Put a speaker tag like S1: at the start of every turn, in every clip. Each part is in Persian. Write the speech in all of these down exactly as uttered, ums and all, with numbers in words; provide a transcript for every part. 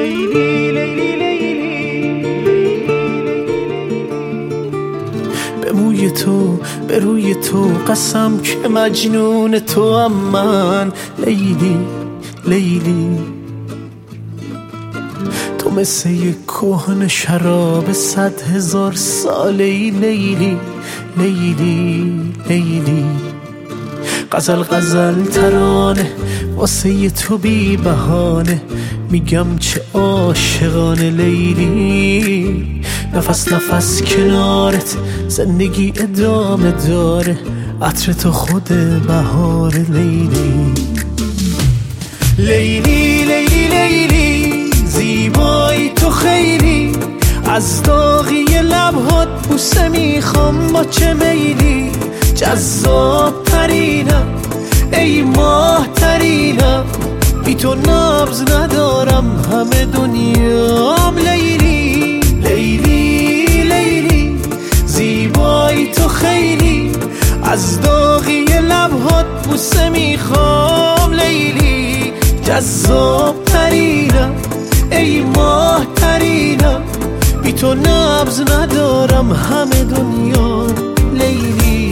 S1: لیلی لیلی لیلی، به موی تو به روی تو قسم که مجنون تو هم من. لیلی لیلی تو مثل یک کهن شراب صد هزار ساله ای. لیلی لیلی لیلی غزل غزل ترانه واسه تو بی بهانه، میگم چه عاشقانه. لیلی نفس نفس کنارت زندگی ادامه داره، عطر تو خود بهار. لیلی لیلی لیلی لیلی زیبایی تو خیلی، از داغی لبهات بوسه میخوام با چه میلی. جذاب ترینم ای ماه ترینم، بی تو نبض ندارم همه دنیام. لیلی لیلی لیلی زیبایی تو خیلی، از داغی لبهات بوسه میخوام. لیلی جذاب ترینم ای ماه ترینم، بی تو نبض ندارم همه دنیا. لیلی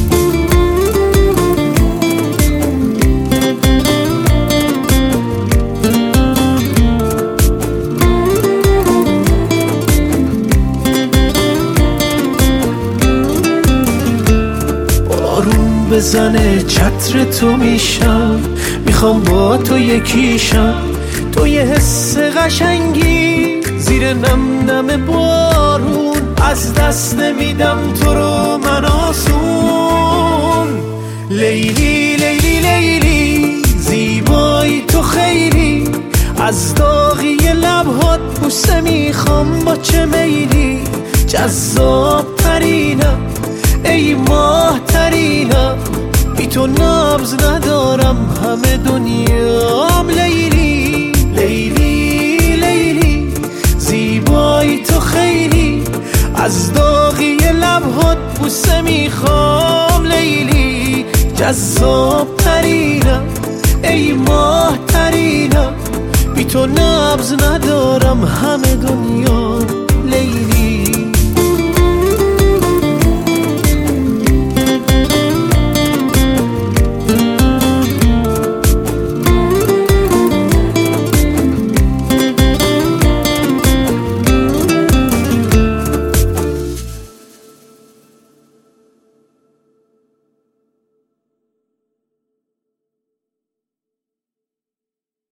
S1: بارون بزنه چتر تو میشم، میخوام با تو یکیشم. تو یه حس قشنگی زیر نم نم بارون، از دست نمیدم تو رو من آسون. لیلی لیلی لیلی زیبایی تو خیلی، از داغی لبهات بوسه میخوام با چه میلی. جذاب ترینم ای ماه ترینم، بی تو نبض ندارم همه دنیام. لیلی لیلی لیلی زیبایی تو خیلی، از داغی لبهات بوسه میخوام. لیلی جذاب ترینم ای ماه ترینم، بی تو نبض ندارم همه